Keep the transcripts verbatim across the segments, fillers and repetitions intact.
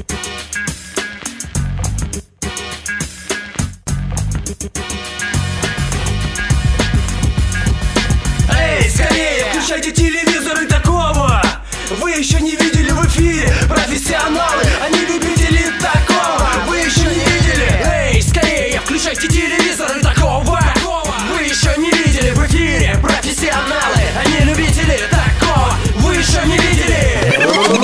Эй, скорее, включайте телевизоры, такого вы еще не видели в эфире. Профессионалы, а не любители такого вы еще не видели. Эй, скорее, включайте телевизоры, такого вы еще не видели в эфире. Профессионалы, а не любители такого вы еще не видели.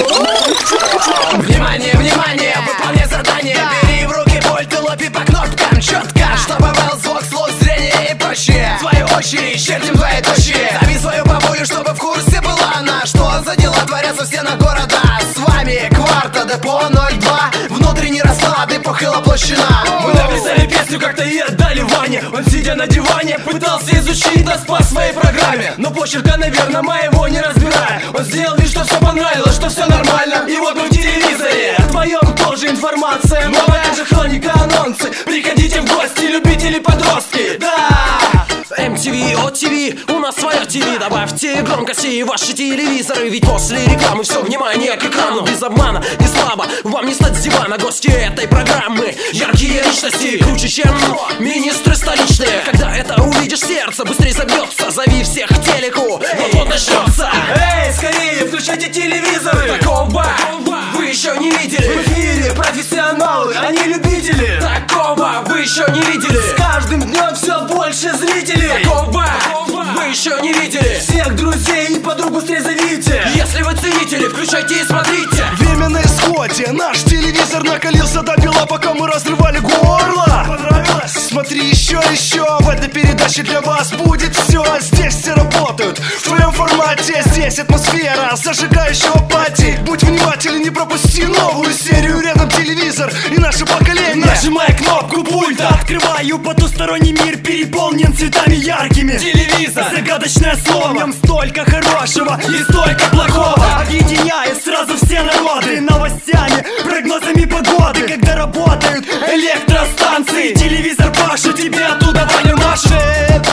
Внимание, внимание, выполняй задание. Бери в руки пульт и лопи по кнопкам четко, чтобы был звук, слух, зрение и прочее. В твою очередь, чертим твои точки. Дави свою бабулю, чтобы в курсе была она, что за дела творятся в стенах города. С вами Кварта, Депо ноль два. Внутренний расклад и похыла площина. Мы написали песню как-то и отдали Ване. Он, сидя на диване, пытался изучить нас по своей программе, но почерка, наверное, моего не разбирая. Он сделал вид, что все понравилось, что все нормально. И вот мы в телевизоре, о твоем тоже информация. Новая же хроника, анонсы. Приходите в гости, любители подростки. Да! эм ти ви, о ти ви, у нас свое ТВ. Добавьте громкости в ваши телевизоры, ведь после рекламы все внимание к экрану. Без обмана, не слабо, вам не стать с дивана. Гости этой программы, яркие личности, круче, чем министры столичные. Когда это увидишь, сердце быстрее забьется. Зови всех к телеку, вот он начнется. Эй, скорее, включайте телевизоры. Такого вы еще не видели. В эфире профессионалы, а не любители. Такого вы еще не видели. С каждым днем все больше зрителей. Такого вы еще не видели. Всех друзей и подруг быстрее зовите. Если вы ценители, включайте и смотрите. Время на исходе, наш телевизор накалился до бела, пока мы разрывали горло. Понравилось? Смотри еще, еще, в этой передаче для вас будет все. Здесь все работают в твоем формате. Здесь атмосфера зажигающего пати. Будь внимателен, не пропусти новую серию. Рядом телевизор и наше поколение. Нажимай кнопку пульта. Открываю потусторонний мир, переполнен цветами яркими. Телевизор, загадочное слово, в нем столько хорошего и столько плохого. Объединяет сразу все народы новостями, прогнозами погоды. Когда работают электростанции, телевизор пашет, тебе оттуда Ваня машет.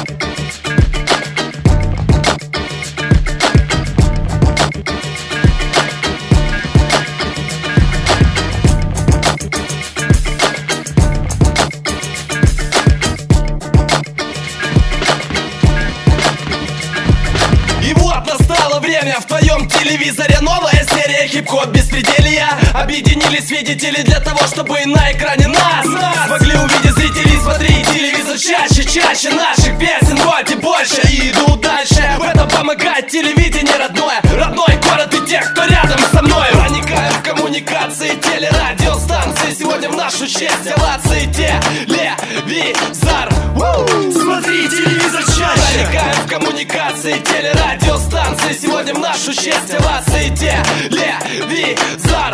Время в твоем телевизоре новая серия хип-хоп беспределья. Объединились свидетели для того, чтобы на экране нас, нас могли увидеть зрители. Смотри телевизор чаще, чаще наших песен вот и больше. И иду дальше, в этом помогает телевидение родное. Родной город и тех, кто рядом со мной. Проникаем в коммуникации телерадиостанции. Сегодня в нашу честь овации телевизор. Смотри телевизор чаще. Проникаем в коммуникации телерадиостанции. Сегодня в нашу честь овации телевизор.